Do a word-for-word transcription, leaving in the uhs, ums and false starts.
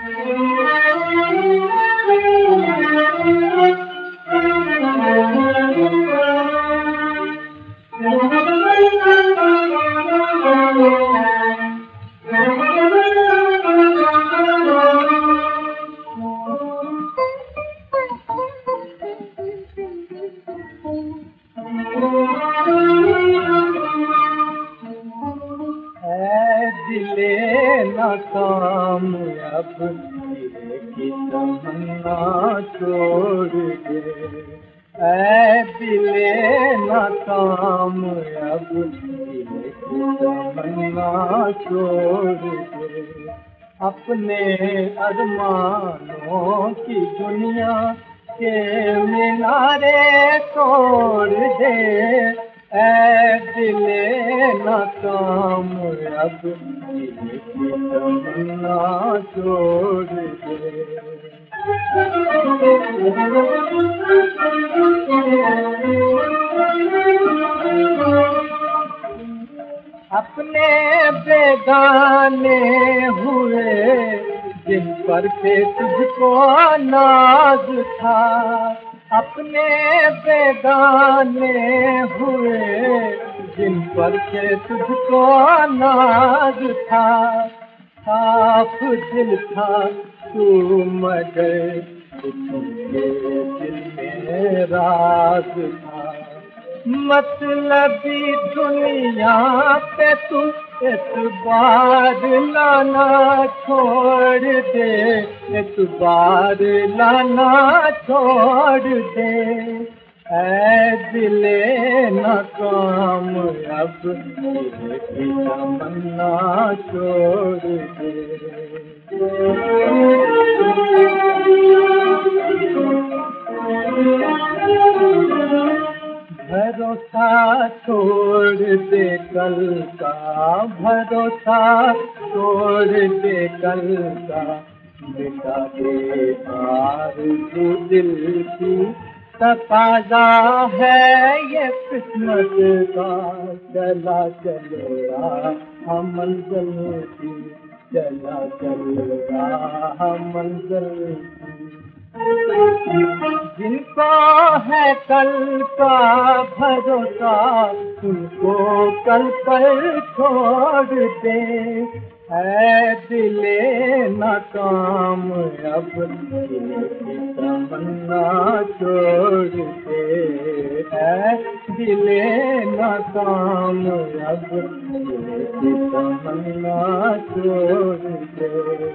नाकाम अब की तमन्ना छोड़ दे, ऐ दिले नाकाम अब की तमन्ना छोड़ दे। अपने अरमानों की दुनिया के मीनारे तोड़ दे, ऐ दिले नाकाम अब की तमन्ना छोड़ दे। अपने बेगाने हुए जिन पर के तुझको नाज था, अपने बेगाने हुए जिन पर के तुझको नाज था। साफ दिल था तू मगर तुझके दिल में राज था। मतलबी दुनिया पे तू एतबार लाना छोड़ दे, एतबार लाना छोड़ दे, ऐ दिले नाकाम अब की तमन्ना छोड़ दे। भरोसा छोड़ दे कल का, भरोसा छोड़ दे कल का, मिटा दे आरज़ू दिल की। तकाज़ा है ये किस्मत का, चला चलेगा हम मंज़िल की, चला चलेगा हम मंज़िल की। जिनको है कल का भरोसा उनको कल पर छोड़ दे, ऐ दिले नाकाम अब की तमन्ना छोड़ दे, ऐ दिले नाकाम अब की तमन्ना छोड़ दे।